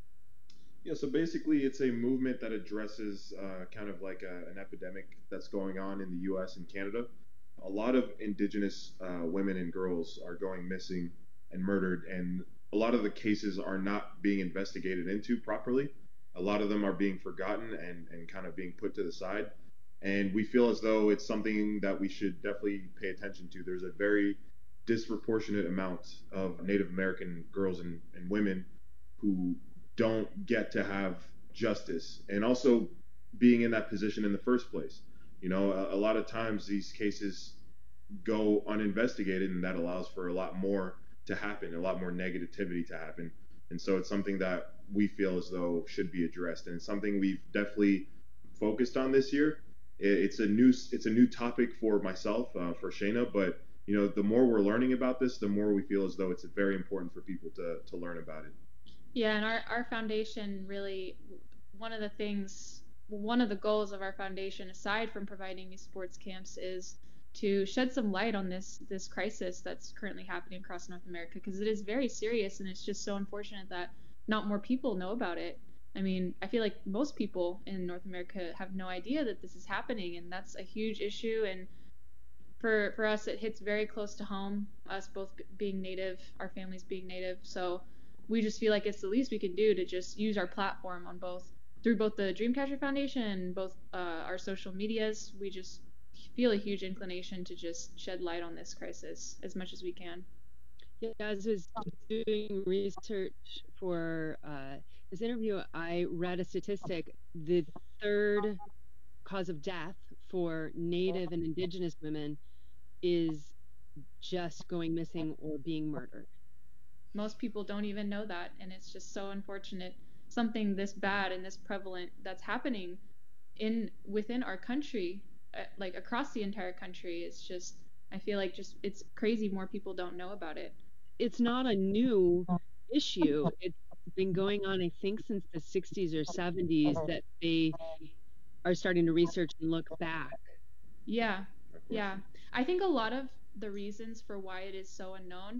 Yeah, so basically it's a movement that addresses uh, kind of like a, an epidemic that's going on in the U S and Canada. A lot of Indigenous uh, women and girls are going missing and murdered, and a lot of the cases are not being investigated into properly. A lot of them are being forgotten and, and kind of being put to the side. And we feel as though it's something that we should definitely pay attention to. There's a very disproportionate amount of Native American girls and, and women who don't get to have justice, and also being in that position in the first place. You know, a, a lot of times these cases go uninvestigated, and that allows for a lot more to happen, a lot more negativity to happen. And so it's something that we feel as though should be addressed, and it's something we've definitely focused on this year. It's a new it's a new topic for myself, uh, for Shayna, but you know, the more we're learning about this, the more we feel as though it's very important for people to to learn about it. Yeah, and our, our foundation really, one of the things, one of the goals of our foundation, aside from providing these sports camps, is to shed some light on this this crisis that's currently happening across North America, because it is very serious, and it's just so unfortunate that not more people know about it. I mean, I feel like most people in North America have no idea that this is happening, and that's a huge issue. And for for us, it hits very close to home, us both being Native, our families being Native. So we just feel like it's the least we can do to just use our platform on both, through both the Dreamcatcher Foundation and both uh, our social medias. We just feel a huge inclination to just shed light on this crisis as much as we can. Yeah, as I was doing research for uh, this interview, I read a statistic. The third cause of death for Native and Indigenous women is just going missing or being murdered. Most people don't even know that, and it's just so unfortunate. Something this bad and this prevalent that's happening in within our country, uh, like across the entire country. It's just, I feel like just it's crazy more people don't know about it. It's not a new issue. It's been going on, I think, since the sixties or seventies that they are starting to research and look back. Yeah, yeah. I think a lot of the reasons for why it is so unknown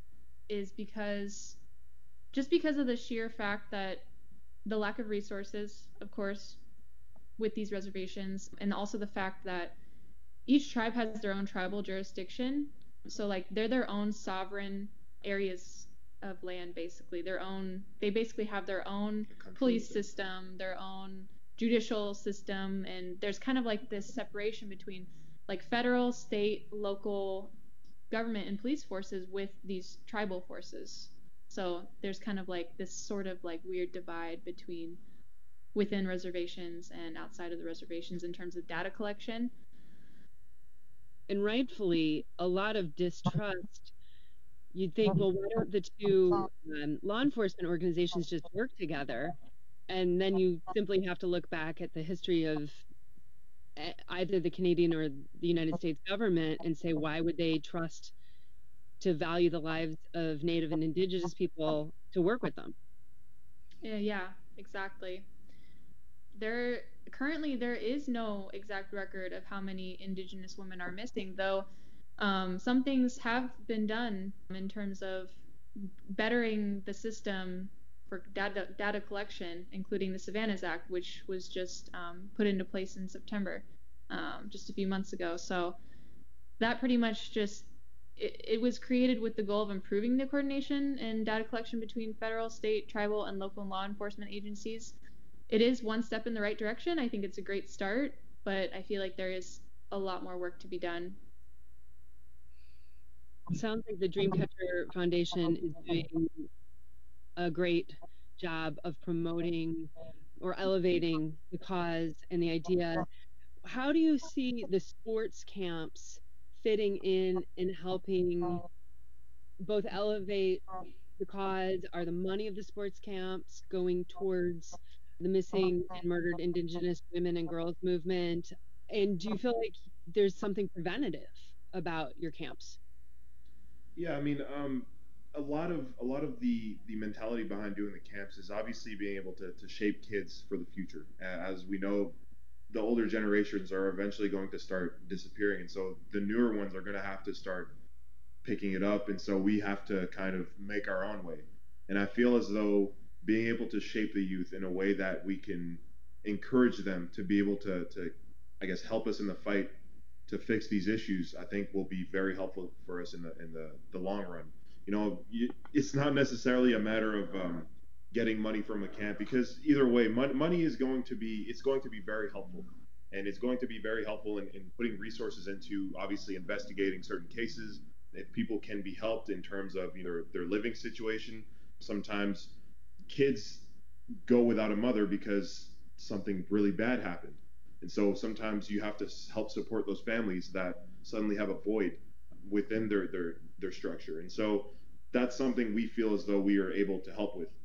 is because, just because of the sheer fact that the lack of resources, of course, with these reservations, and also the fact that each tribe has their own tribal jurisdiction. So like they're their own sovereign areas of land, basically their own, they basically have their own police system, their own judicial system, and there's kind of like this separation between like federal, state, local government and police forces with these tribal forces. So there's kind of like this sort of like weird divide between within reservations and outside of the reservations in terms of data collection. And rightfully, a lot of distrust. You'd think, well, why don't the two um, law enforcement organizations just work together? And then you simply have to look back at the history of either the Canadian or the United States government and say, why would they trust to value the lives of Native and Indigenous people to work with them? Yeah, yeah, exactly. There currently there is no exact record of how many Indigenous women are missing, though um, some things have been done in terms of bettering the system for data, data collection, including the Savannahs Act, which was just um, put into place in September, um, just a few months ago. So that pretty much just, it, it was created with the goal of improving the coordination and data collection between federal, state, tribal, and local law enforcement agencies. It is one step in the right direction. I think it's a great start, but I feel like there is a lot more work to be done. It sounds like the Dreamcatcher Foundation is doing a great job of promoting or elevating the cause and the idea. How do you see the sports camps fitting in and helping both elevate the cause? Are the money of the sports camps going towards the missing and murdered Indigenous women and girls movement? And do you feel like there's something preventative about your camps? Yeah, I mean, um, a lot of a lot of the the mentality behind doing the camps is obviously being able to to shape kids for the future. As we know, the older generations are eventually going to start disappearing, and so the newer ones are going to have to start picking it up, and so we have to kind of make our own way. And I feel as though being able to shape the youth in a way that we can encourage them to be able to to I guess help us in the fight to fix these issues, I think will be very helpful for us in the in the, the long run. You know, it's not necessarily a matter of um, getting money from a camp, because either way, money, money is going to be it's going to be very helpful, and it's going to be very helpful in, in putting resources into obviously investigating certain cases. If people can be helped in terms of either their living situation, sometimes kids go without a mother because something really bad happened. And so sometimes you have to help support those families that suddenly have a void within their, their, their structure. And so that's something we feel as though we are able to help with.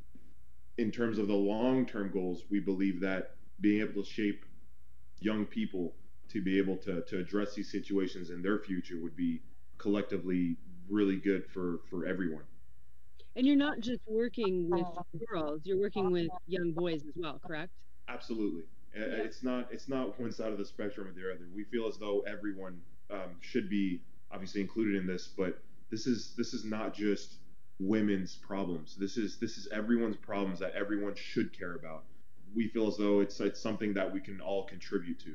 In terms of the long-term goals, we believe that being able to shape young people to be able to, to address these situations in their future would be collectively really good for, for everyone. And you're not just working with girls, you're working with young boys as well, correct? Absolutely. It's not it's not one side of the spectrum or the other. We feel as though everyone um, should be obviously included in this, but this is this is not just women's problems. This is this is everyone's problems that everyone should care about. We feel as though it's it's something that we can all contribute to.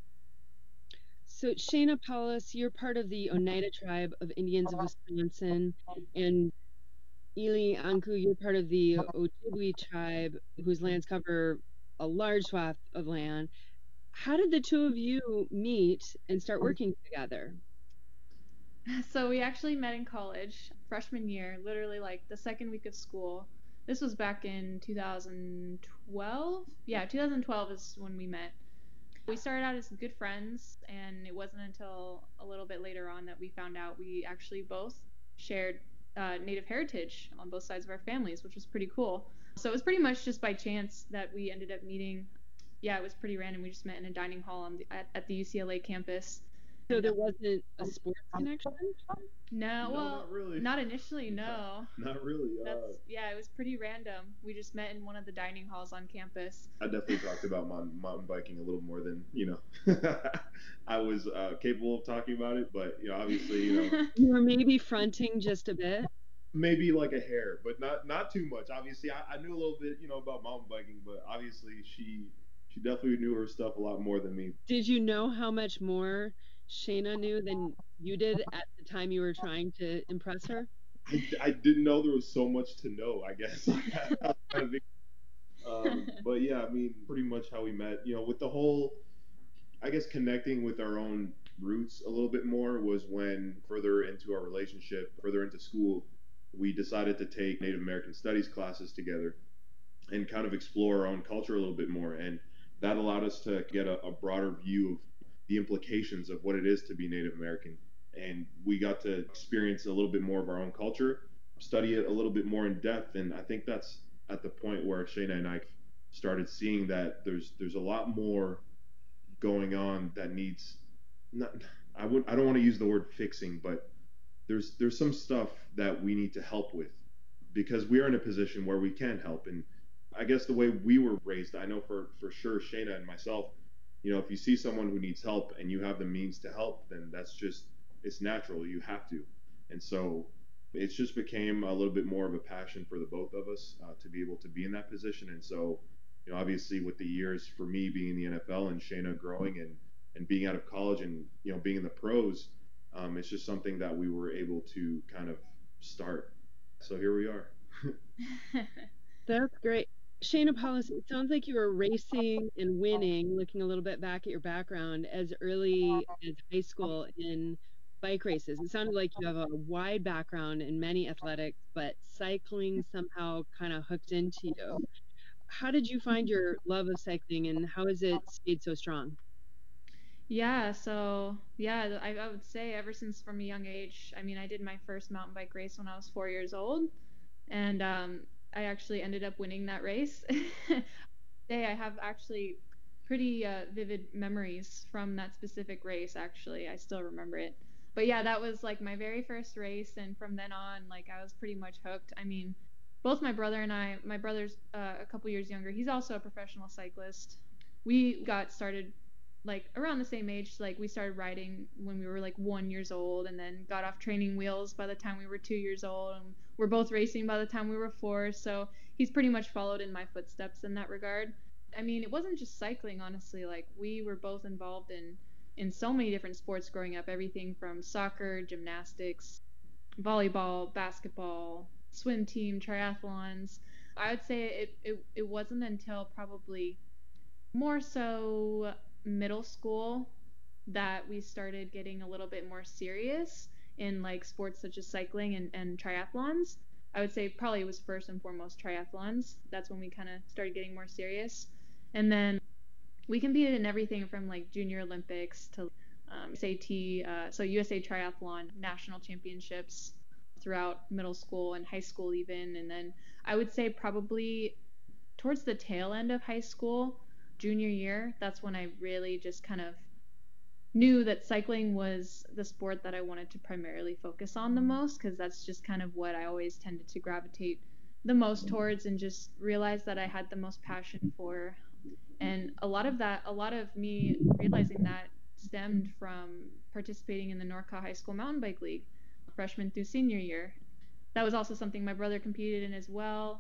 So Shayna Paulus, you're part of the Oneida tribe of Indians of Wisconsin, and Ili Anku, you're part of the Ojibwe tribe, whose lands cover a large swath of land. How did the two of you meet and start working together? So we actually met in college, freshman year, literally like the second week of school. This was back in two thousand twelve. Yeah, two thousand twelve is when we met. We started out as good friends, and it wasn't until a little bit later on that we found out we actually both shared uh, Native heritage on both sides of our families, which was pretty cool. So it was pretty much just by chance that we ended up meeting. Yeah, it was pretty random. We just met in a dining hall on the, at, at the U C L A campus. So there wasn't a sports connection? No, No, well, not really. not initially, no. Not really. Uh, That's, yeah, it was pretty random. We just met in one of the dining halls on campus. I definitely talked about mountain, mountain biking a little more than, you know, I was uh, capable of talking about it, but, you know, obviously, you know. You were maybe fronting just a bit? Maybe like a hair, but not not too much. Obviously, I, I knew a little bit, you know, about mountain biking, but obviously she she definitely knew her stuff a lot more than me. Did you know how much more Shayna knew than you did at the time you were trying to impress her? I, I didn't know there was so much to know, I guess. um, but yeah, I mean, pretty much how we met, you know, with the whole, I guess, connecting with our own roots a little bit more was when further into our relationship, further into school, we decided to take Native American Studies classes together. and kind of explore our own culture a little bit more. And that allowed us to get a, a broader view of the implications of what it is to be Native American. And we got to experience a little bit more of our own culture, study it a little bit more in depth. And I think that's at the point where Shayna and I started seeing that there's there's a lot more going on that needs not I would I don't want to use the word fixing, but there's there's some stuff that we need to help with, because we are in a position where we can help. And I guess the way we were raised, I know for for sure Shayna and myself, you know, if you see someone who needs help and you have the means to help, then that's just, it's natural, you have to. And so it's just became a little bit more of a passion for the both of us uh, to be able to be in that position. And so, you know, obviously with the years for me being in the N F L and Shayna growing and, and being out of college and, you know, being in the pros, um, it's just something that we were able to kind of start. So here we are. That's great. Shayna Paulus, it sounds like you were racing and winning, looking a little bit back at your background, as early as high school in bike races. It sounded like you have a wide background in many athletics, but cycling somehow kind of hooked into you. How did you find your love of cycling, and how has it stayed so strong? Yeah, so yeah, I, I would say ever since from a young age, I mean, I did my first mountain bike race when I was four years old, and um, I actually ended up winning that race. Today, I have actually pretty uh, vivid memories from that specific race. Actually, I still remember it. But yeah, that was like my very first race, and from then on, like I was pretty much hooked. I mean, both my brother and I, my brother's uh, a couple years younger. He's also a professional cyclist. We got started like around the same age. Like we started riding when we were like one years old, and then got off training wheels by the time we were two years old, and we're both racing by the time we were four. So he's pretty much followed in my footsteps in that regard. I mean, it wasn't just cycling, honestly. Like we were both involved in in so many different sports growing up, everything from soccer, gymnastics, volleyball, basketball, swim team, triathlons. I would say it, it, it wasn't until probably more so middle school that we started getting a little bit more serious in like sports such as cycling and, and triathlons. I would say probably it was first and foremost triathlons. That's when we kind of started getting more serious. And then we competed in everything from like junior Olympics to um, S A T, uh, so U S A Triathlon national championships throughout middle school and high school even. And then I would say probably towards the tail end of high school, junior year, that's when I really just kind of knew that cycling was the sport that I wanted to primarily focus on the most, because that's just kind of what I always tended to gravitate the most towards and just realized that I had the most passion for. And a lot of that, a lot of me realizing that stemmed from participating in the Norca High School Mountain Bike League, freshman through senior year. That was also something my brother competed in as well.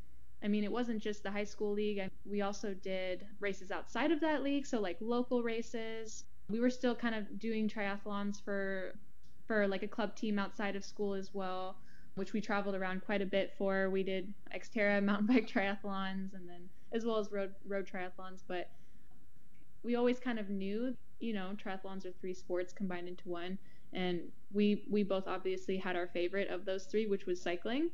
I mean, it wasn't just the high school league. I, we also did races outside of that league, so like local races. We were still kind of doing triathlons for for like a club team outside of school as well, which we traveled around quite a bit for. We did Xterra mountain bike triathlons, and then as well as road road triathlons. But we always kind of knew, you know, triathlons are three sports combined into one, and we we both obviously had our favorite of those three, which was cycling.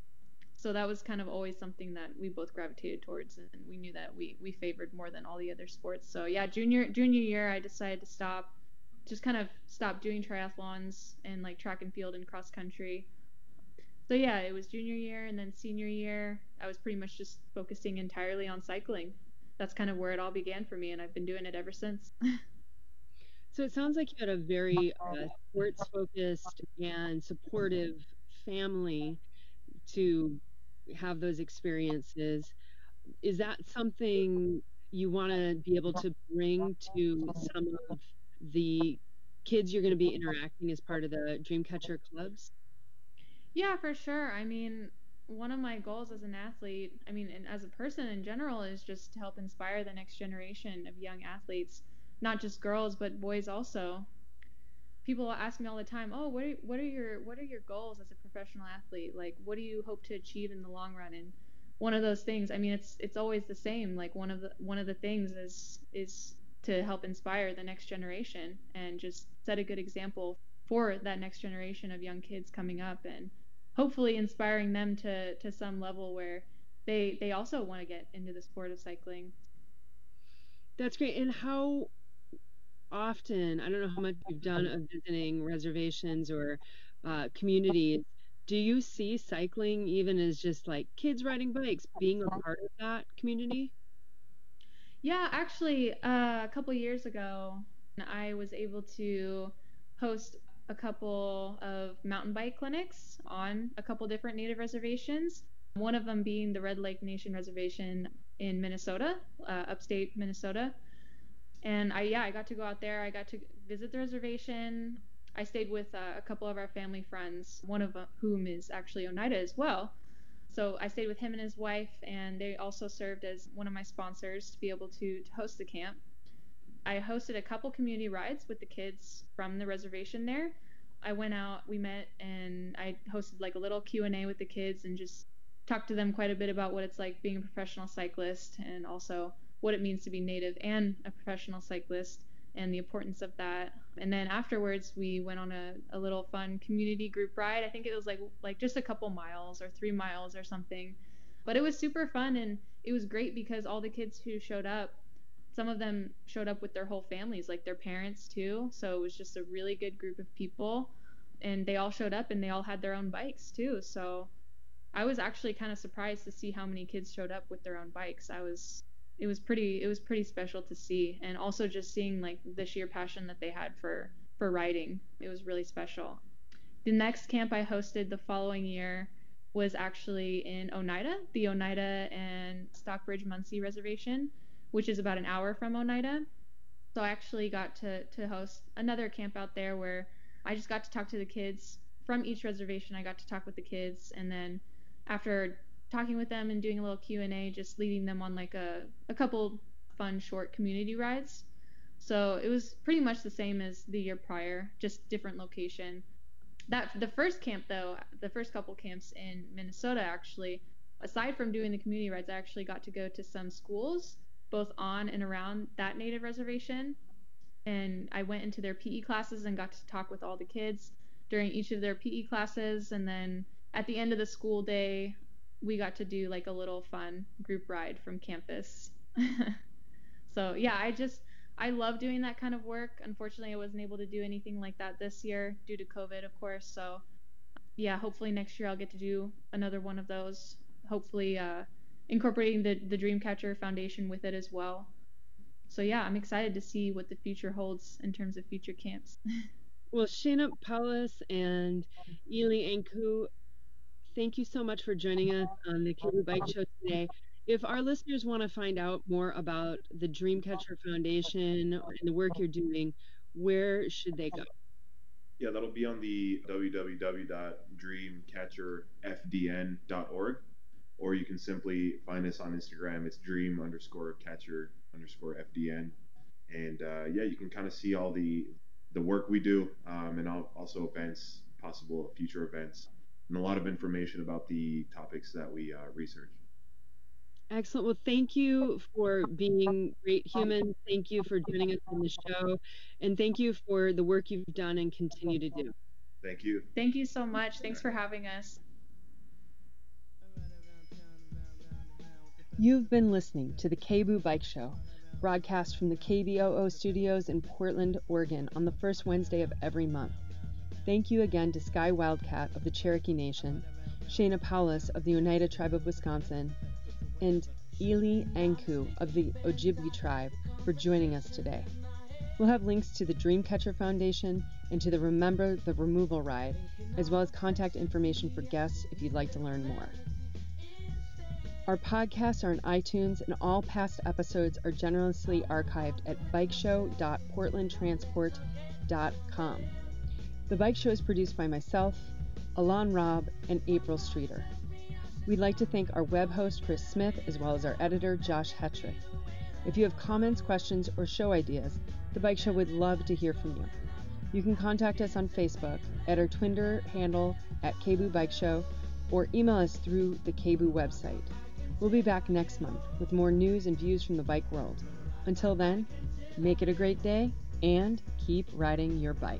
So that was kind of always something that we both gravitated towards, and we knew that we, we favored more than all the other sports. So yeah, junior junior year, I decided to stop, just kind of stop doing triathlons and like track and field and cross country. So yeah, it was junior year, and then senior year, I was pretty much just focusing entirely on cycling. That's kind of where it all began for me, and I've been doing it ever since. So it sounds like you had a very uh, sports-focused and supportive family to have those experiences. Is that something you want to be able to bring to some of the kids you're going to be interacting as part of the Dreamcatcher clubs? Yeah, for sure. I mean, one of my goals as an athlete, I mean, and as a person in general, is just to help inspire the next generation of young athletes, not just girls, but boys also. People ask me all the time, oh, what are, what are your what are your goals as a professional athlete? Like, what do you hope to achieve in the long run? And one of those things, I mean, it's it's always the same. Like one of the one of the things is is to help inspire the next generation and just set a good example for that next generation of young kids coming up, and hopefully inspiring them to to some level where they they also want to get into the sport of cycling. That's great. And how often, I don't know how much you've done of visiting reservations or uh, communities, do you see cycling even as just like kids riding bikes being a part of that community? Yeah, actually, uh, a couple years ago, I was able to host a couple of mountain bike clinics on a couple different native reservations. One of them being the Red Lake Nation Reservation in Minnesota, uh, upstate Minnesota. And I, yeah, I got to go out there. I got to visit the reservation. I stayed with uh, a couple of our family friends, one of whom is actually Oneida as well. So I stayed with him and his wife, and they also served as one of my sponsors to be able to, to host the camp. I hosted a couple community rides with the kids from the reservation there. I went out, we met, and I hosted like a little Q and A with the kids and just talked to them quite a bit about what it's like being a professional cyclist, and also what it means to be native and a professional cyclist and the importance of that. And then afterwards, we went on a, a little fun community group ride. I think it was like like just a couple miles or three miles or something. But it was super fun, and it was great because all the kids who showed up, some of them showed up with their whole families, like their parents too. So it was just a really good group of people, and they all showed up and they all had their own bikes too. So I was actually kind of surprised to see how many kids showed up with their own bikes. I was It was pretty it was pretty special to see, and also just seeing like the sheer passion that they had for for riding. It was really special. The next camp I hosted the following year was actually in Oneida, the Oneida and Stockbridge Muncie Reservation, which is about an hour from Oneida. So I actually got to to host another camp out there where I just got to talk to the kids from each reservation. I got to talk with the kids, and then after talking with them and doing a little Q and A, just leading them on like a, a couple fun short community rides. So it was pretty much the same as the year prior, just different location. That the first camp though, the first couple camps in Minnesota actually, aside from doing the community rides, I actually got to go to some schools both on and around that native reservation. And I went into their P E classes and got to talk with all the kids during each of their P E classes. And then at the end of the school day, we got to do like a little fun group ride from campus. So yeah, I just, I love doing that kind of work. Unfortunately, I wasn't able to do anything like that this year due to COVID, of course. So yeah, hopefully next year I'll get to do another one of those. Hopefully uh, incorporating the, the Dreamcatcher Foundation with it as well. So yeah, I'm excited to see what the future holds in terms of future camps. Well, Shayna Paulus and Ely Anku, thank you so much for joining us on the KayBoo Bike Show today. If our listeners want to find out more about the Dreamcatcher Foundation and the work you're doing, where should they go? Yeah, that'll be on the w w w dot dreamcatcher f d n dot org, or you can simply find us on Instagram. It's dream underscore catcher underscore fdn, and uh, yeah, you can kind of see all the the work we do, um, and also events, possible future events, and a lot of information about the topics that we uh, research. Excellent. Well, thank you for being great humans. Thank you for joining us on the show. And thank you for the work you've done and continue to do. Thank you. Thank you so much. Thanks for having us. You've been listening to the KayBoo Bike Show, broadcast from the K B O O studios in Portland, Oregon on the first Wednesday of every month. Thank you again to Sky Wildcat of the Cherokee Nation, Shayna Paulus of the Oneida Tribe of Wisconsin, and Ely Anku of the Ojibwe Tribe for joining us today. We'll have links to the Dreamcatcher Foundation and to the Remember the Removal Ride, as well as contact information for guests if you'd like to learn more. Our podcasts are on iTunes, and all past episodes are generously archived at bikeshow dot portland transport dot com. The Bike Show is produced by myself, Alon Robb, and April Streeter. We'd like to thank our web host, Chris Smith, as well as our editor, Josh Hetrick. If you have comments, questions, or show ideas, The Bike Show would love to hear from you. You can contact us on Facebook at our Twitter handle at KayBoo Bike Show, or email us through the KayBoo website. We'll be back next month with more news and views from the bike world. Until then, make it a great day and keep riding your bike.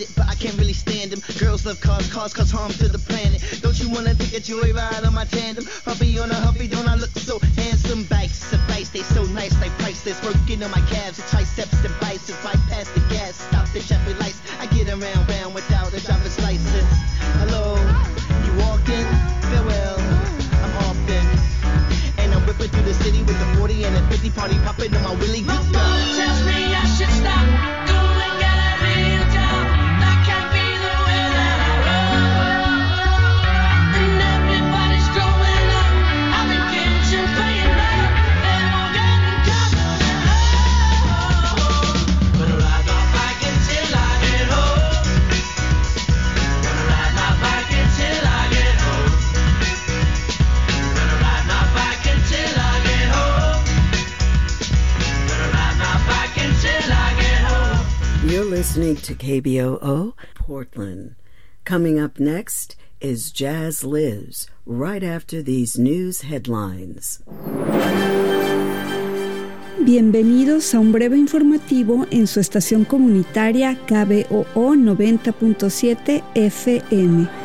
it, but I can't really stand them. Girls love cars, cars cause harm to the planet. Don't you wanna take a joyride on my tandem? Huffy on a Huffy, don't I look so handsome? Bikes, advice, they so nice, like priceless. Working on my calves, the triceps and biceps. Bypass the gas, stop the traffic lights. I get around, round without a driver's license. Hello, you walking? Farewell, I'm off then. And I'm whipping through the city with the forty and a fifty party popping on my Willie. My mother tells me I should stop. Go and get a real job. That can't be the way that I roll. And everybody's growing up, having kids and paying back. They're all getting jobs. Gonna ride my bike until I get home. Gonna ride my bike until I get home. Gonna ride my bike until I get home. Gonna ride my bike until I get home. You're listening to K B O O Portland. Coming up next is Jazz Lives, right after these news headlines. Bienvenidos a un breve informativo en su estación comunitaria K B O O noventa punto siete F M.